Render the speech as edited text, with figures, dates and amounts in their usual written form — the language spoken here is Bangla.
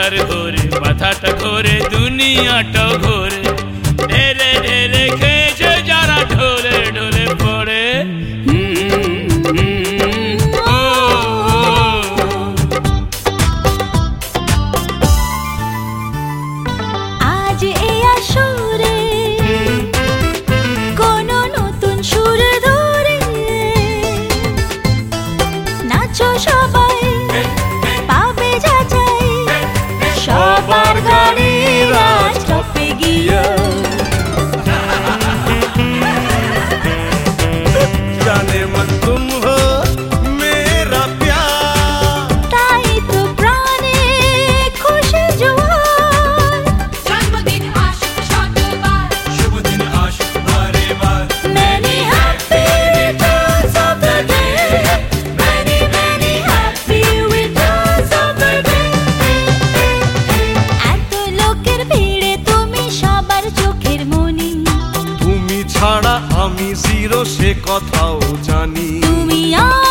মনটার ঘোরে, মাথাটা ঘোরে, দুনিয়াটাও ঘোরে। ঢেলে ঢেলে খেয়েছে যারা ঢোলে ঢোলে পড়ে। আজ এই আসরে কোনো নতুন সুর ধরে নাচো সবাই, পাবে যাচাই সবার গাড়ি রাজ টপে গিয়ে। जाने मन तुम हो मेरा प्यार, তাই তো প্রাণে খুশি জোয়ার। জন্মদিন আশুক শতবার, शुभ दिन आशिक बारे बार। Many happy returns of the day, many many happy returns of the day. এত লোকের ভিড়ে তুমি সবার চোখের মনি, তুমি ছাড়া আমি জিরো সে কথাও জানি। তুমি